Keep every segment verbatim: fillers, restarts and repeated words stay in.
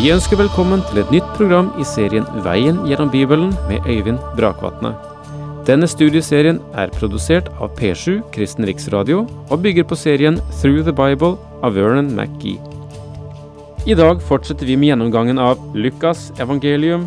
Vi ønsker velkommen til et nytt program i serien Veien gjennom Bibelen med Øyvind Brakvatne. Denne studieserien er produsert av P sju Kristen Riksradio og bygger på serien Through the Bible av Vernon McGee. I dag fortsetter vi med gjennomgangen av Lukas evangelium.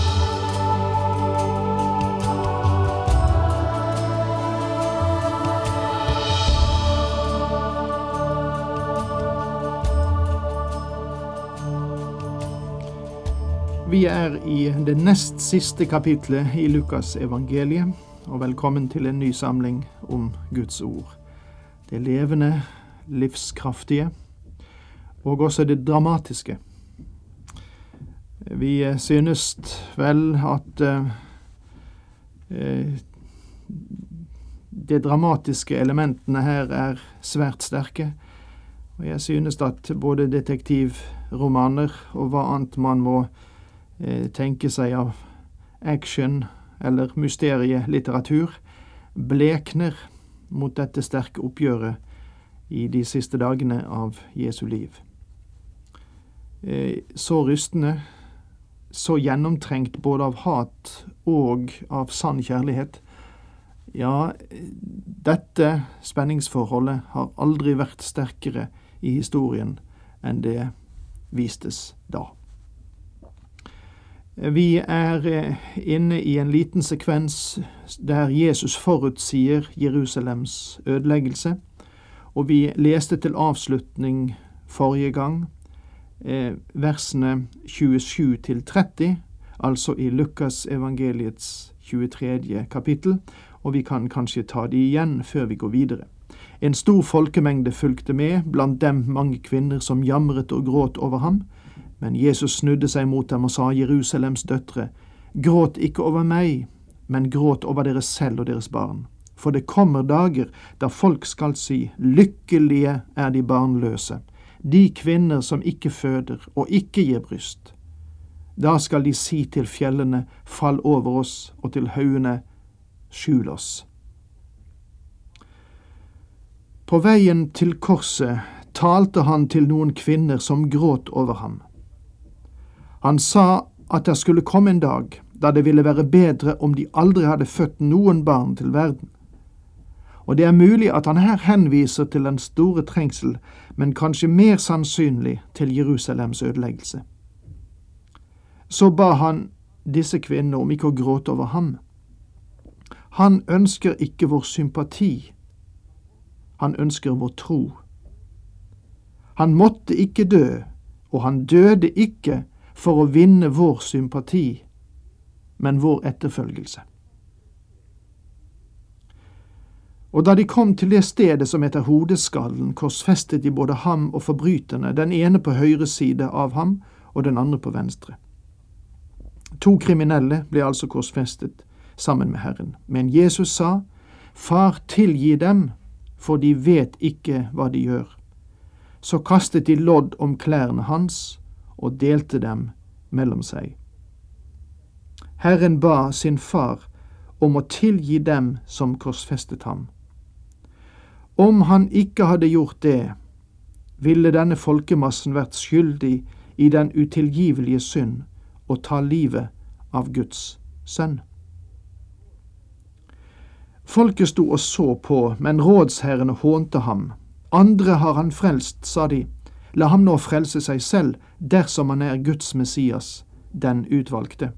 Vi er i det nest siste kapitlet i Lukas evangeliet, og velkommen til en ny samling om Guds ord. Det levende, livskraftige, og også det dramatiske. Vi synes vel at uh, de dramatiske elementene her er svært sterke, og jeg synes at både detektivromaner og hva annet man må tenke seg av action eller mysterielitteratur blekner mot dette sterke oppgjøret i de siste dagene av Jesu liv. Så rystende, så gjennomtrengt både av hat og av sann kjærlighet. Ja, dette spenningsforholdet har aldri vært sterkere i historien enn det vistes da. Vi er inne i en liten sekvens der Jesus forutsier Jerusalems ødeleggelse, og vi leste til avslutning forrige gang eh, versene tjuesju til tretti, altså i Lukas evangeliets tjuetredje kapittel, og vi kan kanskje ta det igjen før vi går videre. En stor folkemengde fulgte med, blant dem mange kvinner som jamret og gråt over ham. Men Jesus snudde seg mot dem og sa, Jerusalems døtre, gråt ikke over meg, men gråt over dere selv og deres barn. For det kommer dager da folk skal si, lykkelige er de barnløse, de kvinner som ikke føder og ikke gir bryst. Da skal de si til fjellene, fall over oss, og til haugene, skjul oss. På veien til korset talte han til noen kvinner som gråt over ham. Han sa at det skulle komme en dag da det ville være bedre om de aldri hadde født noen barn til verden. Og det er mulig at han her henviser til den store trengsel, men kanskje mer sannsynlig til Jerusalems ødeleggelse. Så ba han disse kvinnene om ikke å gråte over ham. Han ønsker ikke vår sympati. Han ønsker vår tro. Han måtte ikke dø, og han døde ikke for å vinne vår sympati, men vår etterfølgelse. Og da de kom til det stedet som heter hodeskallen, korsfestet de både ham og forbryterne, den ene på høyre side av ham, og den andre på venstre. To kriminelle ble altså korsfestet sammen med Herren. Men Jesus sa, Far, tilgi dem, for de vet ikke hva de gjør. Så kastet de lodd om klærne hans, og delte dem mellom seg. Herren ba sin far om å tilgi dem som korsfestet ham. Om han ikke hadde gjort det, ville denne folkemassen vært skyldig i den utilgivelige synd og ta livet av Guds sønn. Folket sto og så på, men rådsherrene hånte ham. Andre har han frelst, sa de. La ham nå frelse seg selv, dersom han er Guds Messias, den utvalgte.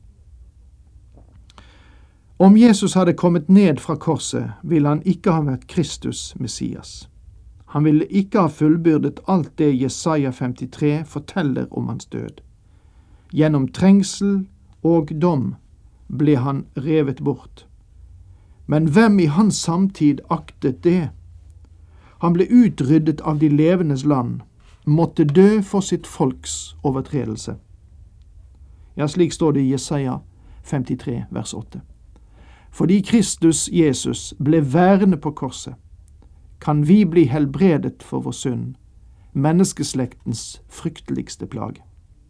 Om Jesus hadde kommet ned fra korset, ville han ikke ha vært Kristus Messias. Han ville ikke ha fullbyrdet alt det Jesaja femtitre forteller om hans død. Gjennom trengsel og dom ble han revet bort. Men hvem i hans samtid aktet det? Han ble utryddet av de levendes land, måtte dø for sitt folks overtredelse. Ja, slik står det i Jesaja femtitre, vers åtte. Fordi Kristus Jesus ble værende på korset, kan vi bli helbredet for vår synd, menneskeslektens frykteligste plage.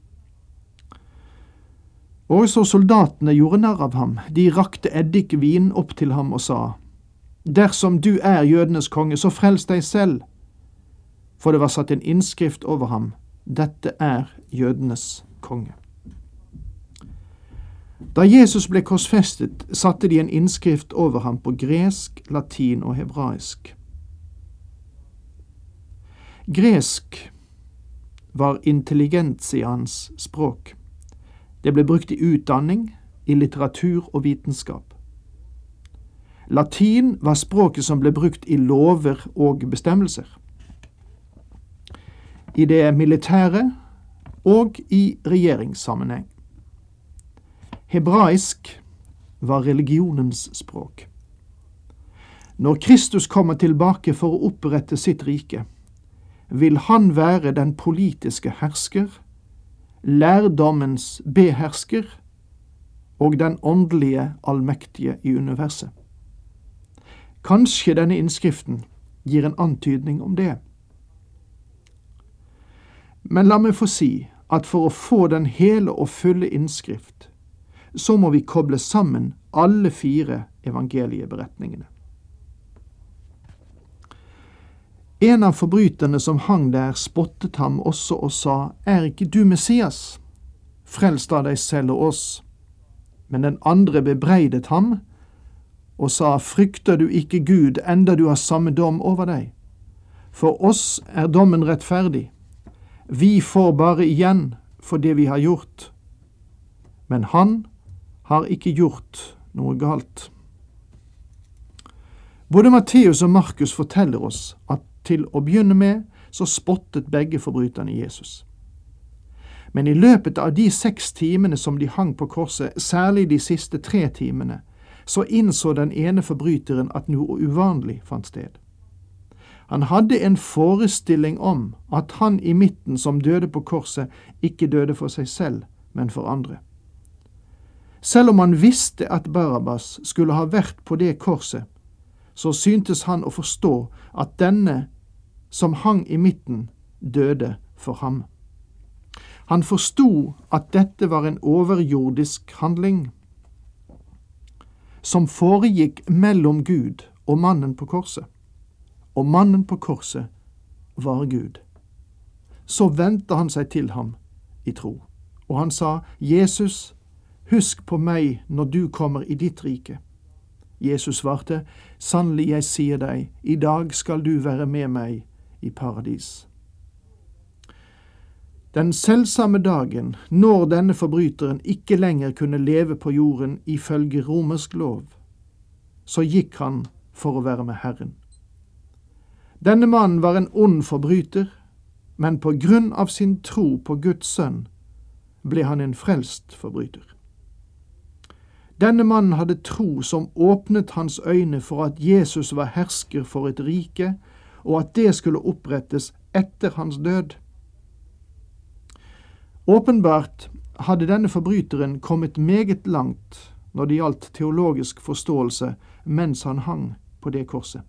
Også soldatene gjorde narr av ham. De rakte eddikvin opp til ham og sa, dersom du er jødenes konge, så frels deg selv. For det var satt en innskrift over ham, dette er jødenes konge. Da Jesus ble korsfestet, satte de en innskrift over ham på gresk, latin og hebraisk. Gresk var intelligentians språk. Det ble brukt i utdanning, i litteratur og vitenskap. Latin var språket som ble brukt i lover og bestemmelser, i det militære og i regjeringssammenheng. Hebraisk var religionens språk. Når Kristus kommer tilbake for å opprette sitt rike, vil han være den politiske hersker, lærdommens behersker og den åndelige allmektige i universet. Kanskje denne innskriften gir en antydning om det. Men la meg få si at for å få den hele og fulle innskrift, så må vi koble sammen alle fire evangelieberetningene. En av forbryterne som hang der spottet ham også og sa, «Er ikke du Messias? Frels da deg selv og oss.» Men den andre bebreidet ham og sa, «Frykter du ikke Gud, enda du har samme dom over deg? For oss er dommen rettferdig. Vi får bare igjen for det vi har gjort. Men han har ikke gjort noe galt.» Både Matteus og Markus forteller oss at til å begynne med så spottet begge forbryterne Jesus. Men i løpet av de seks timene som de hang på korset, særlig de siste tre timene, så innså den ene forbryteren at noe uvanlig fant sted. Han hadde en forestilling om at han i midten som døde på korset ikke døde for seg selv, men for andre. Selv om han visste at Barabbas skulle ha vært på det korset, så syntes han å forstå at denne som hang i midten døde for ham. Han forstod at dette var en overjordisk handling som foregikk mellom Gud og mannen på korset. Og mannen på korset var Gud. Så vendte han seg til ham i tro, og han sa, «Jesus, husk på meg når du kommer i ditt rike.» Jesus svarte, «Sannelig jeg sier deg, i dag skal du være med meg i paradis.» Den selvsamme dagen, når denne forbryteren ikke lenger kunne leve på jorden ifølge romersk lov, så gikk han for å være med Herren. Denne mannen var en ond forbryter, men på grunn av sin tro på Guds sønn ble han en frelst forbryter. Denne mannen hadde tro som åpnet hans øyne for at Jesus var hersker for et rike, og at det skulle opprettes etter hans død. Åpenbart hadde denne forbryteren kommet meget langt når det gjaldt teologisk forståelse mens han hang på det korset.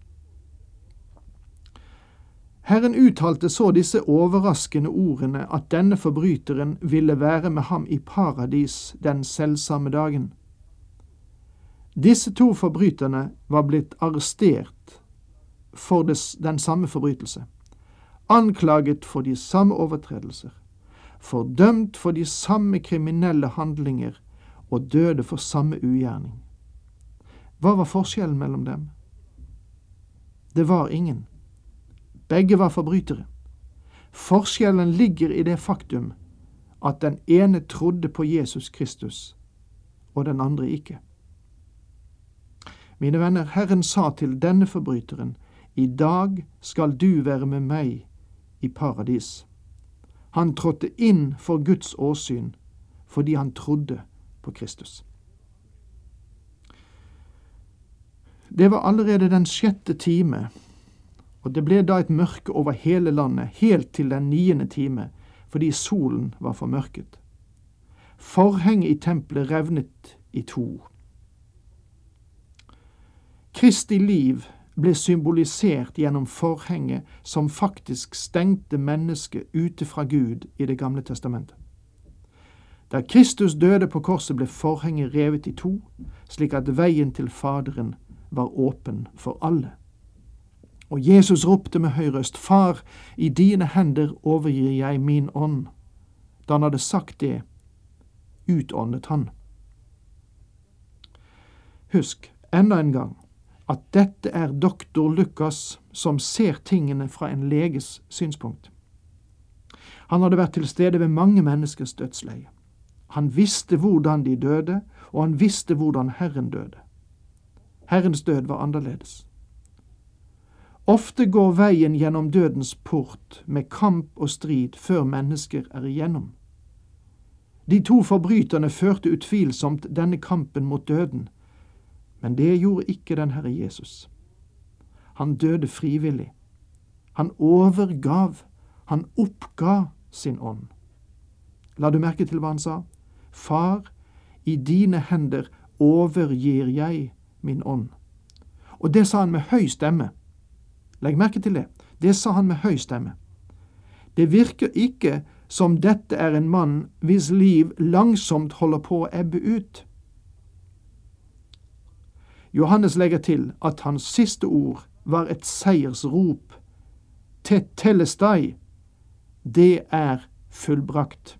Herren uttalte så disse overraskende ordene at denne forbryteren ville være med ham i paradis den selvsamme dagen. Disse to forbryterne var blitt arrestert for den samme forbrytelse, anklaget for de samme overtredelser, fordømt for de samme kriminelle handlinger og døde for samme ugjerning. Hva var forskjellen mellom dem? Det var ingen. Begge var forbrytere. Forskjellen ligger i det faktum at den ene trodde på Jesus Kristus, og den andre ikke. Mine venner, Herren sa til denne forbryteren, «I dag skal du være med meg i paradis.» Han trådte inn for Guds åsyn fordi han trodde på Kristus. Det var allerede den sjette time, og det ble da et mørke over hele landet, helt til den niende time, fordi solen var formørket. Forhenget i tempelet revnet i to. Kristi liv ble symbolisert gjennom forhenget som faktisk stengte mennesket ute fra Gud i det gamle testamentet. Da Kristus døde på korset ble forhenget revet i to, slik at veien til Faderen var åpen for alle. Og Jesus ropte med høy røst, «Far, i dine hender overgir jeg min ånd.» Da han hadde sagt det, utåndet han. Husk enda en gang at dette er doktor Lukas som ser tingene fra en leges synspunkt. Han hadde vært til stede ved mange menneskers dødsleie. Han visste hvordan de døde, og han visste hvordan Herren døde. Herrens død var annerledes. Ofte går veien gjennom dødens port med kamp og strid før mennesker er igjennom. De to forbryterne førte utvilsomt denne kampen mot døden, men det gjorde ikke den Herre Jesus. Han døde frivillig. Han overgav, han oppga sin ånd. La du merke til hva han sa? Far, i dine hender overgir jeg min ånd. Og det sa han med høy stemme. Legg merke til det. Det sa han med høy stemme. Det virker ikke som dette er en mann hvis liv langsomt holder på å ebbe ut. Johannes legger til at hans siste ord var et seiersrop. Tetelestai, det er fullbrakt.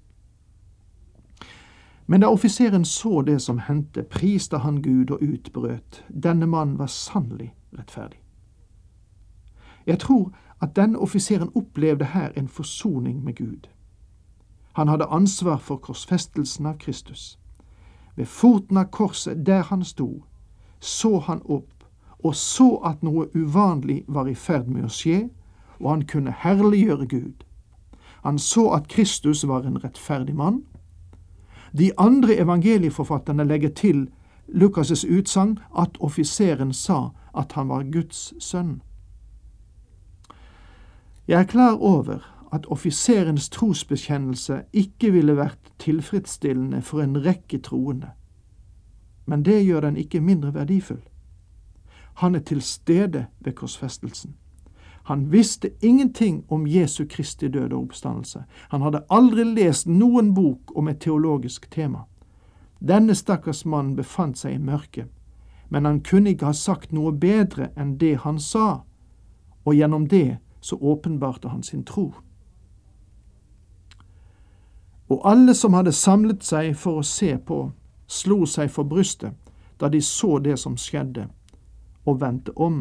Men da offiseren så det som hendte, priste han Gud og utbrøt. Denne mann var sannelig rettferdig. Jeg tror at denne offiseren opplevde her en forsoning med Gud. Han hadde ansvar for korsfestelsen av Kristus. Ved foten av korset der han sto, så han opp og så at noe uvanlig var i ferd med å skje, og han kunne herliggjøre Gud. Han så at Kristus var en rettferdig mann. De andre evangelieforfatterne legger til Lukas' utsagn at offiseren sa at han var Guds sønn. Jeg er klar over at offiserens trosbekjennelse ikke ville vært tilfredsstillende for en rekke troende, men det gjør den ikke mindre verdifull. Han er til stede ved korsfestelsen. Han visste ingenting om Jesu Kristi død og oppstandelse. Han hadde aldri lest noen bok om et teologisk tema. Denne stakkars mann befant seg i mørket, men han kunne ikke ha sagt noe bedre enn det han sa, og gjennom det så åpenbarte han sin tro. Og alle som hadde samlet seg for å se på, slo seg for brystet da de så det som skjedde, og vendte om.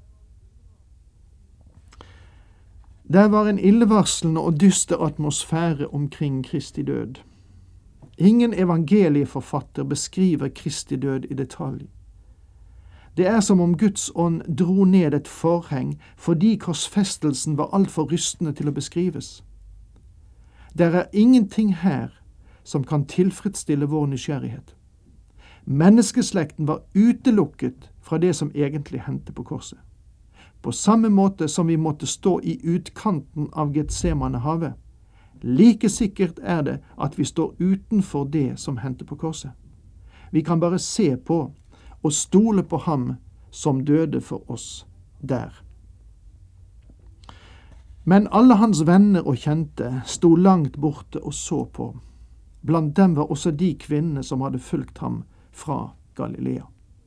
Der var en illevarslende og dyster atmosfære omkring Kristi død. Ingen evangelieforfatter beskriver Kristi død i detalj. Det er som om Guds ånd dro ned et forheng fordi korsfestelsen var alt for rystende til å beskrives. Der er ingenting her som kan tilfredsstille vår nysgjerrighet. Menneskeslekten var utelukket fra det som egentlig hendte på korset. På samme måte som vi måtte stå i utkanten av Getsemanehavet, like sikkert er det at vi står utenfor det som hendte på korset. Vi kan bare se på og stole på ham som døde for oss der. Men alle hans venner og kjente sto langt borte og så på. Blant dem var også de kvinnene som hadde fulgt ham fra Galilea.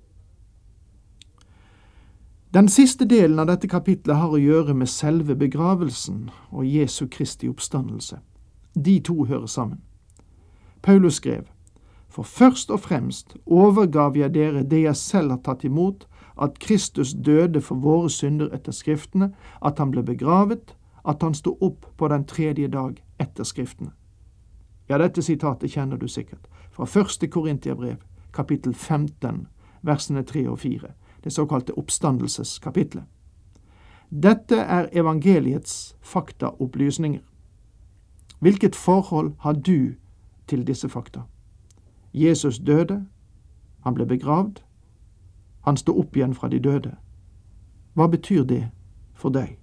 Den siste delen av dette kapitlet har å gjøre med selve begravelsen og Jesu Kristi oppstandelse. De to hører sammen. Paulus skrev: For først og fremst overgav jeg dere det jeg selv har tatt imot, at Kristus døde for våre synder etter skriftene, at han ble begravet, at han stod opp på den tredje dag etter skriftene. Ja, dette sitatet kjenner du sikkert, fra første Korintiabrev, kapittel femten, versene tre og fire, det såkalte oppstandelseskapitlet. Dette er evangeliets faktaopplysninger. Hvilket forhold har du til disse fakta? Jesus døde, han ble begravd, han stod opp igjen fra de døde. Hva betyr det for deg?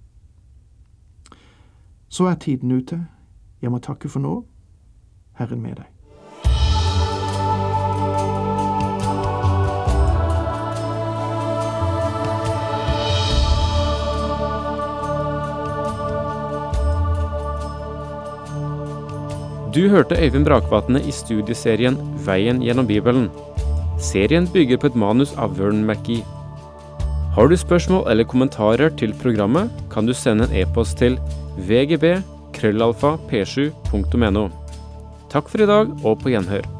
Så er tiden ute. Jeg må takke for nå. Herren med deg. Du hørte Øyvind Brakvatne i studieserien Veien gjennom Bibelen. Serien bygger på et manus av Vern McGee. Har du spørsmål eller kommentarer til programmet, kan du sende en e-post til v g b krøllalfa p sju punktum n o. Takk for i dag, og på gjenhør.